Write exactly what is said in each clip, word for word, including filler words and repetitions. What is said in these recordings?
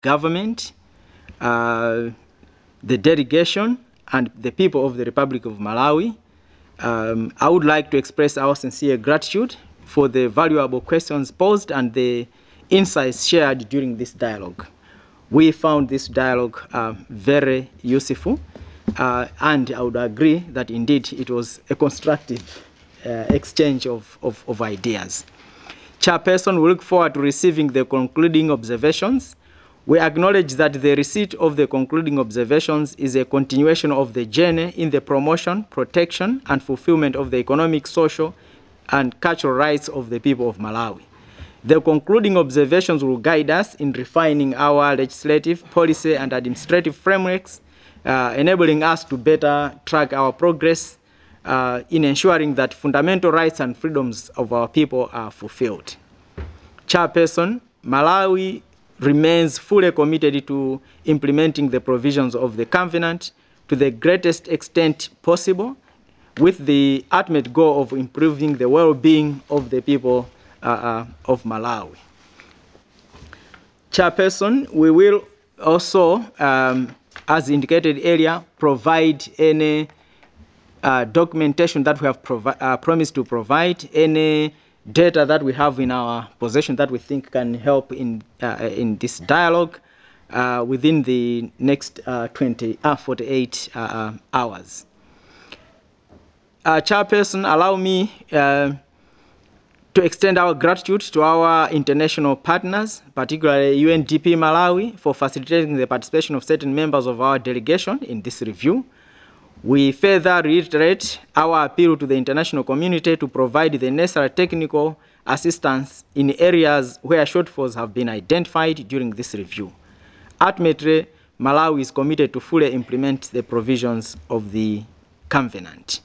government, uh, the delegation, and the people of the Republic of Malawi. Um, I would like to express our sincere gratitude for the valuable questions posed and the insights shared during this dialogue. We found this dialogue uh, very useful, uh, and I would agree that indeed it was a constructive uh, exchange of, of, of ideas. Chairperson, we look forward to receiving the concluding observations. We acknowledge that the receipt of the concluding observations is a continuation of the journey in the promotion, protection, and fulfillment of the economic, social, and cultural rights of the people of Malawi. The concluding observations will guide us in refining our legislative, policy, and administrative frameworks, uh, enabling us to better track our progress uh, in ensuring that fundamental rights and freedoms of our people are fulfilled. Chairperson, Malawi remains fully committed to implementing the provisions of the Covenant to the greatest extent possible, with the ultimate goal of improving the well-being of the people uh, uh, of Malawi. Chairperson, we will also, um, as indicated earlier, provide any uh, documentation that we have uh, promised to provide, any data that we have in our possession that we think can help in, uh, in this dialogue uh, within the next uh, twenty, uh, forty-eight uh, hours. Uh, Chairperson, allow me uh, to extend our gratitude to our international partners, particularly U N D P Malawi, for facilitating the participation of certain members of our delegation in this review. We further reiterate our appeal to the international community to provide the necessary technical assistance in areas where shortfalls have been identified during this review. Ultimately, Malawi is committed to fully implement the provisions of the Covenant.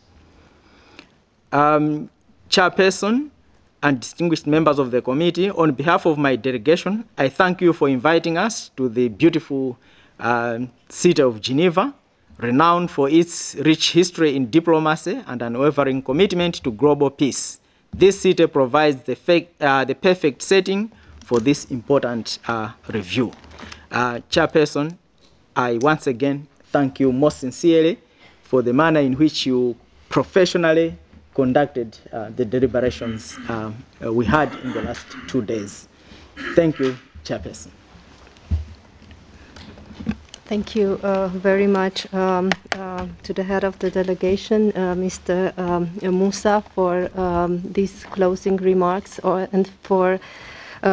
Um, Chairperson and distinguished members of the committee, on behalf of my delegation, I thank you for inviting us to the beautiful uh, city of Geneva, renowned for its rich history in diplomacy and unwavering commitment to global peace. This city provides the, fake, uh, the perfect setting for this important uh, review. Uh, Chairperson, I once again thank you most sincerely for the manner in which you professionally conducted uh, the deliberations um, uh, we had in the last two days. Thank you, Chairperson. Thank you uh, very much um, uh, to the head of the delegation, uh, Mister Um, Musa, for um, these closing remarks or, and for